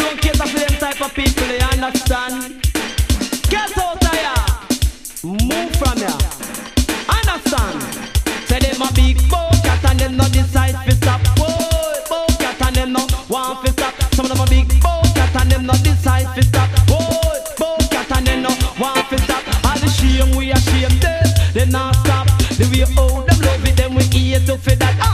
don't cater for them type of people, you understand? Get out of here. Move from here. Understand? Say them a big cat and them not decide to stop. Boy, cat and them not want to stop. Some of them a big cat and them not decide to stop. Boy, cat and them not want to stop. All the shame we are shame them, they not stop. The way how them love it, them we eat to for that.